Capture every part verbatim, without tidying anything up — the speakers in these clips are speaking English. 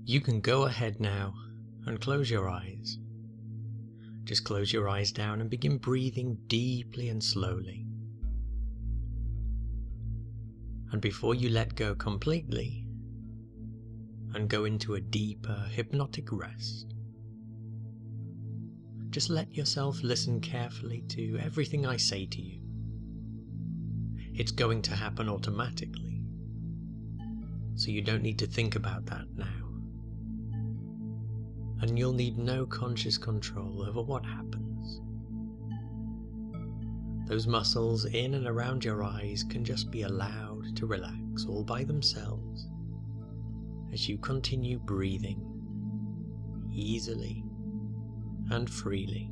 You can go ahead now and close your eyes. Just close your eyes down and begin breathing deeply and slowly. And before you let go completely and go into a deeper hypnotic rest, just let yourself listen carefully to everything I say to you. It's going to happen automatically, so you don't need to think about that now. And you'll need no conscious control over what happens. Those muscles in and around your eyes can just be allowed to relax all by themselves as you continue breathing easily and freely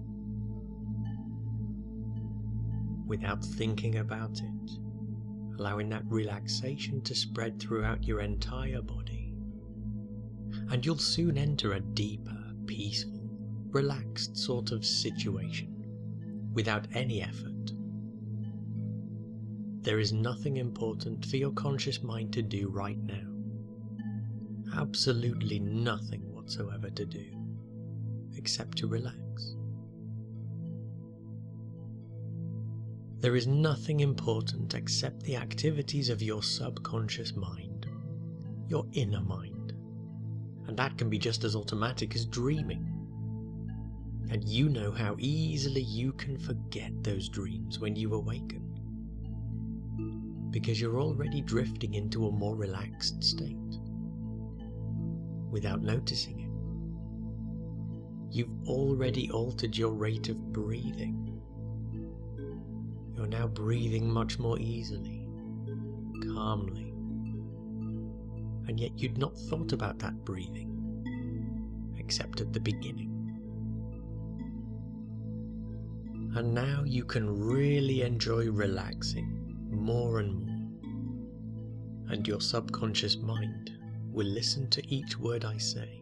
without thinking about it, allowing that relaxation to spread throughout your entire body. And you'll soon enter a deeper, peaceful, relaxed sort of situation without any effort. There is nothing important for your conscious mind to do right now. Absolutely nothing whatsoever to do, except to relax. There is nothing important except the activities of your subconscious mind, your inner mind. And that can be just as automatic as dreaming. And you know how easily you can forget those dreams when you awaken, because you're already drifting into a more relaxed state without noticing it. You've already altered your rate of breathing. You're now breathing much more easily, calmly. And yet you'd not thought about that breathing, except at the beginning. And now you can really enjoy relaxing more and more. And your subconscious mind will listen to each word I say.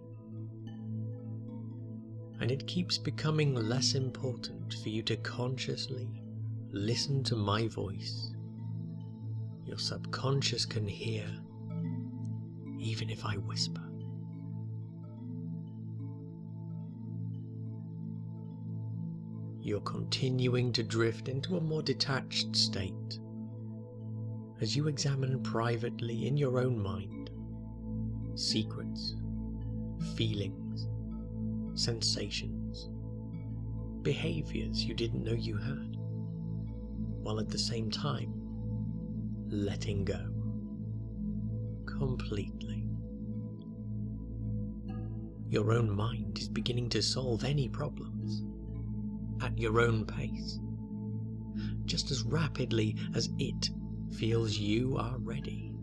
And it keeps becoming less important for you to consciously listen to my voice. Your subconscious can hear even if I whisper. You're continuing to drift into a more detached state as you examine privately in your own mind secrets, feelings, sensations, behaviors you didn't know you had, while at the same time letting go completely. Your own mind is beginning to solve any problems at your own pace, just as rapidly as it feels you are ready.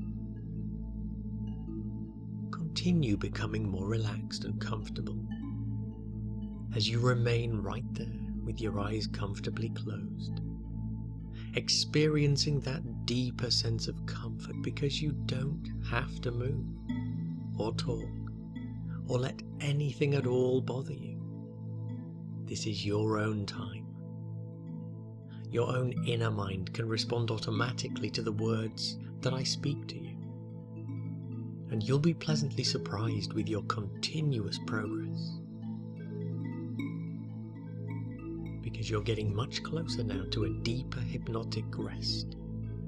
Continue becoming more relaxed and comfortable as you remain right there with your eyes comfortably closed, experiencing that deeper sense of comfort because you don't have to move or talk or let anything at all bother you. This is your own time. Your own inner mind can respond automatically to the words that I speak to you, and you'll be pleasantly surprised with your continuous progress, because you're getting much closer now to a deeper hypnotic rest.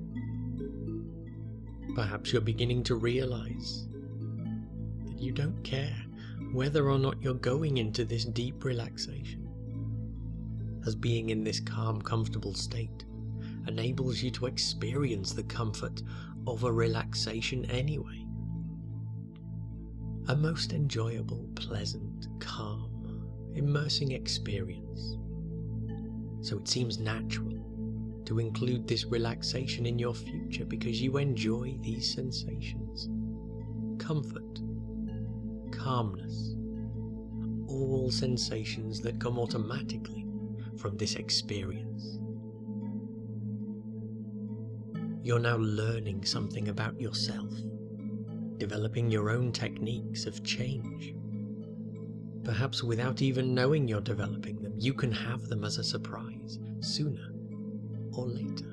Perhaps you're beginning to realize that you don't care whether or not you're going into this deep relaxation, as being in this calm, comfortable state enables you to experience the comfort of a relaxation anyway. A most enjoyable, pleasant, calm, immersing experience. So it seems natural to include this relaxation in your future because you enjoy these sensations. Comfort, calmness, all sensations that come automatically from this experience. You're now learning something about yourself, developing your own techniques of change. Perhaps without even knowing you're developing them, you can have them as a surprise sooner or later.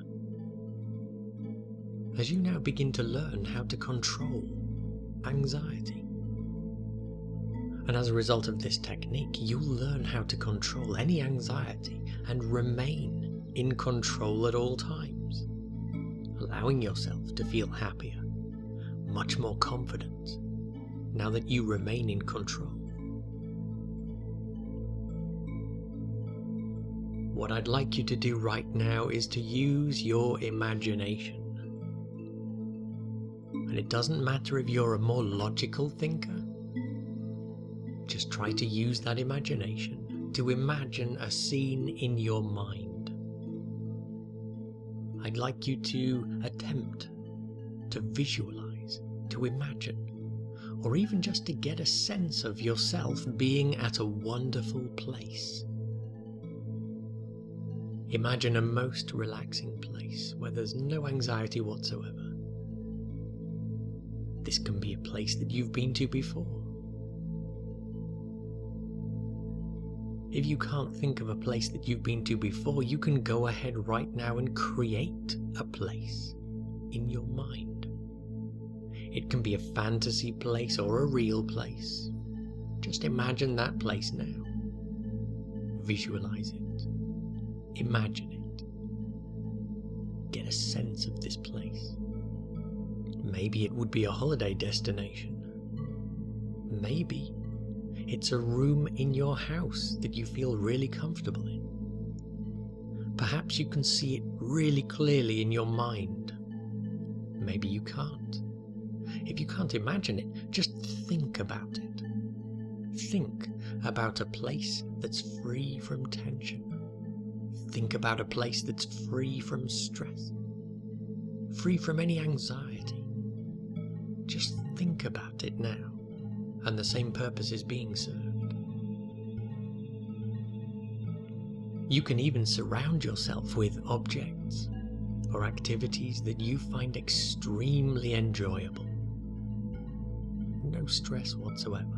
As you now begin to learn how to control anxiety, And as a result of this technique, you'll learn how to control any anxiety and remain in control at all times, allowing yourself to feel happier, much more confident, now that you remain in control. What I'd like you to do right now is to use your imagination. And it doesn't matter if you're a more logical thinker. Just try to use that imagination to imagine a scene in your mind. I'd like you to attempt to visualize, to imagine, or even just to get a sense of yourself being at a wonderful place. Imagine a most relaxing place where there's no anxiety whatsoever. This can be a place that you've been to before. If you can't think of a place that you've been to before, you can go ahead right now and create a place in your mind. It can be a fantasy place or a real place. Just imagine that place now. Visualize it. Imagine it. Get a sense of this place. Maybe it would be a holiday destination. Maybe it's a room in your house that you feel really comfortable in. Perhaps you can see it really clearly in your mind. Maybe you can't. If you can't imagine it, just think about it. Think about a place that's free from tension. Think about a place that's free from stress, free from any anxiety. Just think about it now, and the same purpose is being served. You can even surround yourself with objects or activities that you find extremely enjoyable. No stress whatsoever.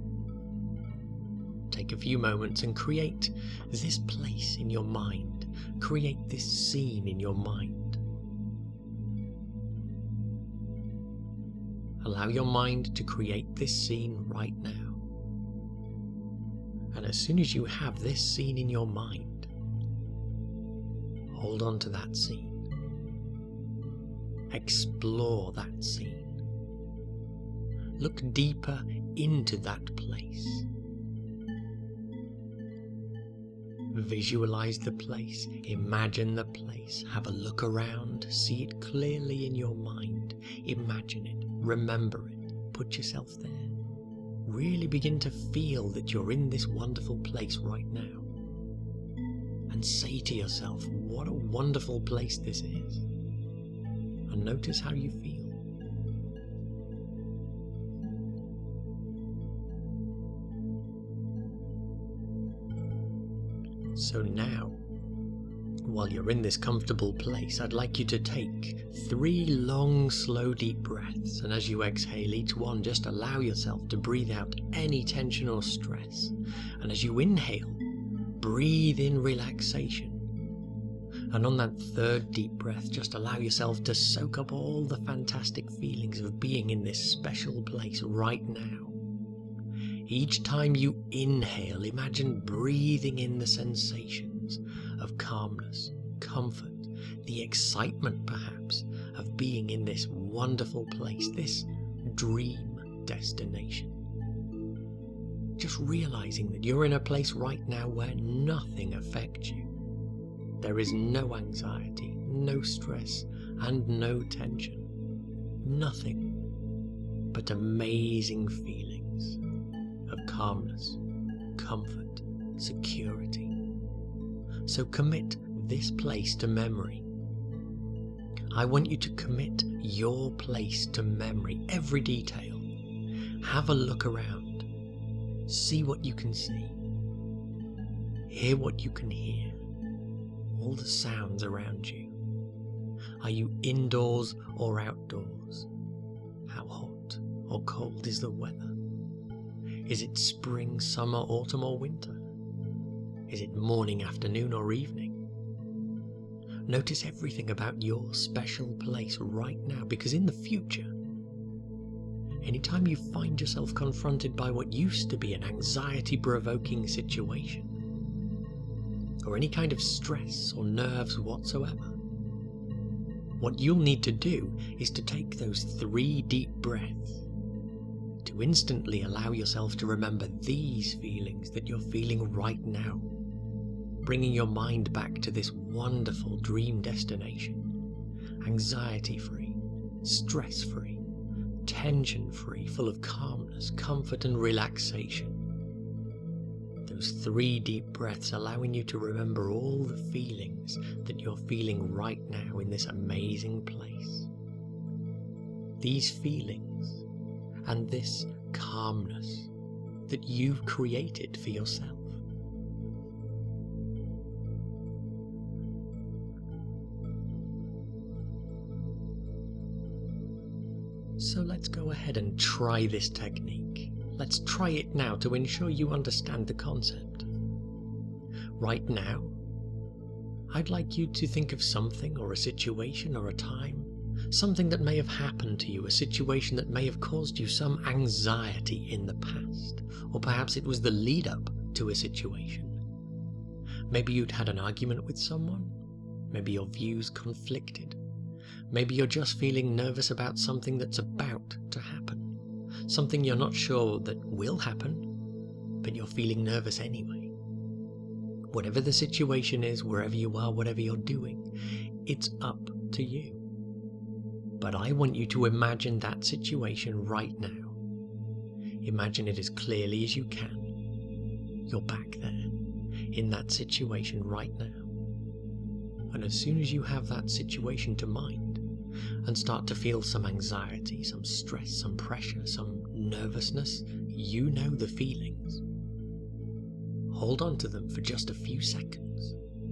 Take a few moments and create this place in your mind. Create this scene in your mind. Allow your mind to create this scene right now. And as soon as you have this scene in your mind, hold on to that scene. Explore that scene. Look deeper into that place. Visualize the place, imagine the place, have a look around, see it clearly in your mind, imagine it, remember it, put yourself there. Really begin to feel that you're in this wonderful place right now. And say to yourself, what a wonderful place this is. And notice how you feel. So now, while you're in this comfortable place, I'd like you to take three long, slow, deep breaths, and as you exhale each one, just allow yourself to breathe out any tension or stress. And as you inhale, breathe in relaxation. And on that third deep breath, just allow yourself to soak up all the fantastic feelings of being in this special place right now. Each time you inhale, imagine breathing in the sensations of calmness, comfort, the excitement perhaps of being in this wonderful place, this dream destination. Just realizing that you're in a place right now where nothing affects you. There is no anxiety, no stress, and no tension. Nothing but amazing feelings of calmness, comfort, security. So commit this place to memory. I want you to commit your place to memory, every detail. Have a look around. See what you can see. Hear what you can hear. All the sounds around you. Are you indoors or outdoors? How hot or cold is the weather? Is it spring, summer, autumn, or winter? Is it morning, afternoon, or evening? Notice everything about your special place right now, because in the future, anytime you find yourself confronted by what used to be an anxiety-provoking situation, or any kind of stress or nerves whatsoever, what you'll need to do is to take those three deep breaths to instantly allow yourself to remember these feelings that you're feeling right now, bringing your mind back to this wonderful dream destination, anxiety-free, stress-free, tension-free, full of calmness, comfort and relaxation. Those three deep breaths allowing you to remember all the feelings that you're feeling right now in this amazing place. These feelings and this calmness that you've created for yourself. So let's go ahead and try this technique. Let's try it now to ensure you understand the concept. Right now, I'd like you to think of something or a situation or a time, something that may have happened to you, a situation that may have caused you some anxiety in the past, or perhaps it was the lead up to a situation. Maybe you'd had an argument with someone, maybe your views conflicted, maybe you're just feeling nervous about something that's about to happen. Something you're not sure that will happen, but you're feeling nervous anyway. Whatever the situation is, wherever you are, whatever you're doing, it's up to you. But I want you to imagine that situation right now. Imagine it as clearly as you can. You're back there, in that situation right now. And as soon as you have that situation to mind, and start to feel some anxiety, some stress, some pressure, some nervousness, you know the feelings. Hold on to them for just a few seconds.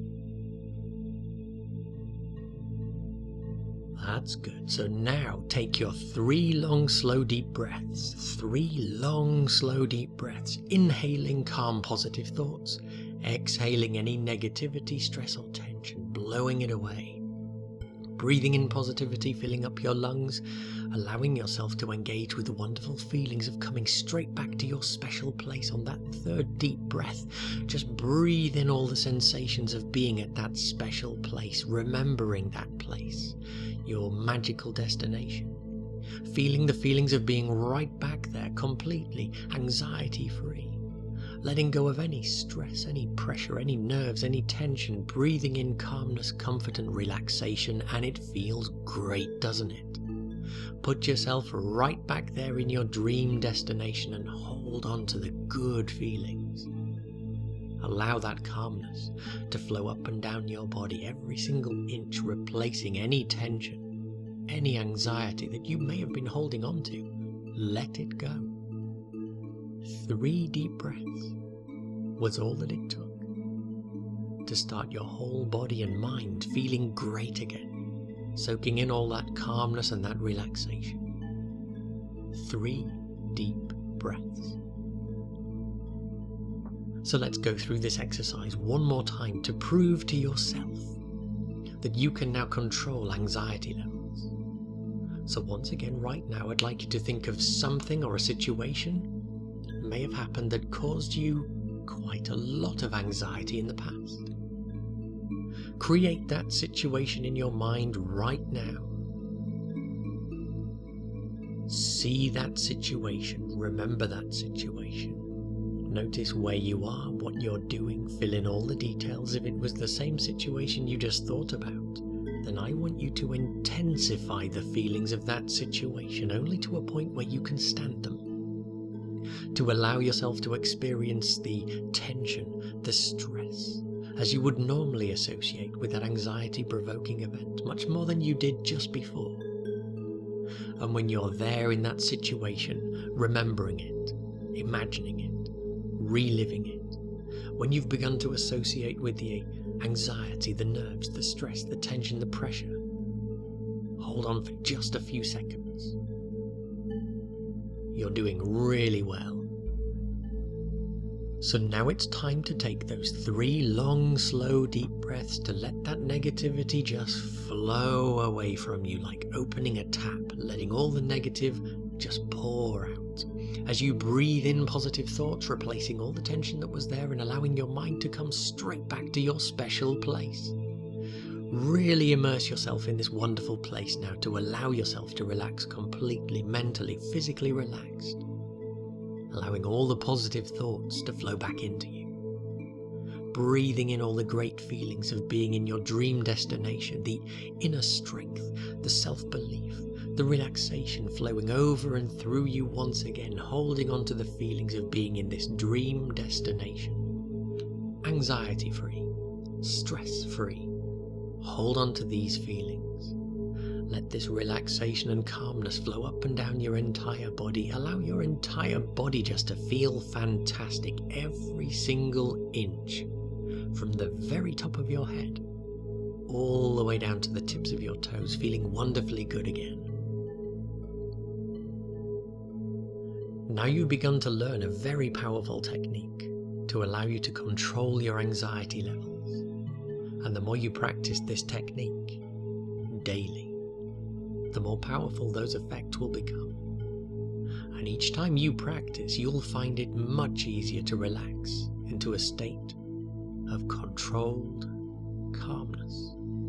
That's good. So now take your three long, slow, deep breaths. Three long, slow, deep breaths. Inhaling calm, positive thoughts. Exhaling any negativity, stress, or tension, blowing it away. Breathing in positivity, filling up your lungs, allowing yourself to engage with the wonderful feelings of coming straight back to your special place on that third deep breath. Just breathe in all the sensations of being at that special place, remembering that place, your magical destination. Feeling the feelings of being right back there, completely anxiety-free. Letting go of any stress, any pressure, any nerves, any tension, breathing in calmness, comfort and relaxation, and it feels great, doesn't it? Put yourself right back there in your dream destination and hold on to the good feelings. Allow that calmness to flow up and down your body, every single inch, replacing any tension, any anxiety that you may have been holding on to. Let it go. Three deep breaths was all that it took to start your whole body and mind feeling great again, soaking in all that calmness and that relaxation. Three deep breaths. So let's go through this exercise one more time to prove to yourself that you can now control anxiety levels. So once again, right now, I'd like you to think of something or a situation may have happened that caused you quite a lot of anxiety in the past. Create that situation in your mind right now. See that situation, remember that situation. Notice where you are, what you're doing, fill in all the details. If it was the same situation you just thought about, then I want you to intensify the feelings of that situation only to a point where you can stand them. To allow yourself to experience the tension, the stress, as you would normally associate with that anxiety-provoking event, much more than you did just before. And when you're there in that situation, remembering it, imagining it, reliving it, when you've begun to associate with the anxiety, the nerves, the stress, the tension, the pressure, hold on for just a few seconds. You're doing really well. So now it's time to take those three long, slow, deep breaths to let that negativity just flow away from you, like opening a tap, letting all the negative just pour out as you breathe in positive thoughts, replacing all the tension that was there and allowing your mind to come straight back to your special place. Really immerse yourself in this wonderful place now to allow yourself to relax completely, mentally, physically relaxed, allowing all the positive thoughts to flow back into you. Breathing in all the great feelings of being in your dream destination, the inner strength, the self-belief, the relaxation flowing over and through you once again, holding on to the feelings of being in this dream destination. Anxiety-free, stress-free. Hold on to these feelings. Let this relaxation and calmness flow up and down your entire body. Allow your entire body just to feel fantastic, every single inch, from the very top of your head all the way down to the tips of your toes, feeling wonderfully good again. Now you've begun to learn a very powerful technique to allow you to control your anxiety levels. And the more you practice this technique daily, the more powerful those effects will become. And each time you practice, you'll find it much easier to relax into a state of controlled calmness.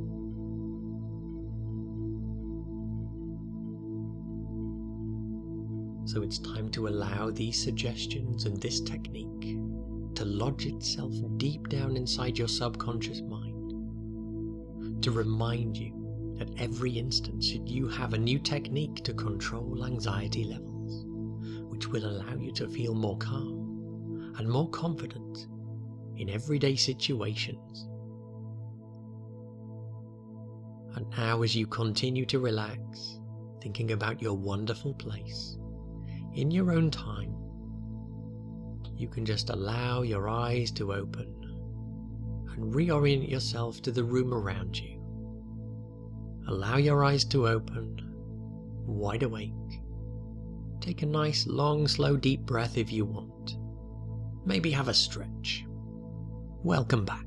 So it's time to allow these suggestions and this technique to lodge itself deep down inside your subconscious mind, to remind you at every instance that you have a new technique to control anxiety levels, which will allow you to feel more calm and more confident in everyday situations. And now, as you continue to relax, thinking about your wonderful place, in your own time, you can just allow your eyes to open and reorient yourself to the room around you. Allow your eyes to open, wide awake. Take a nice, long, slow, deep breath if you want. Maybe have a stretch. Welcome back.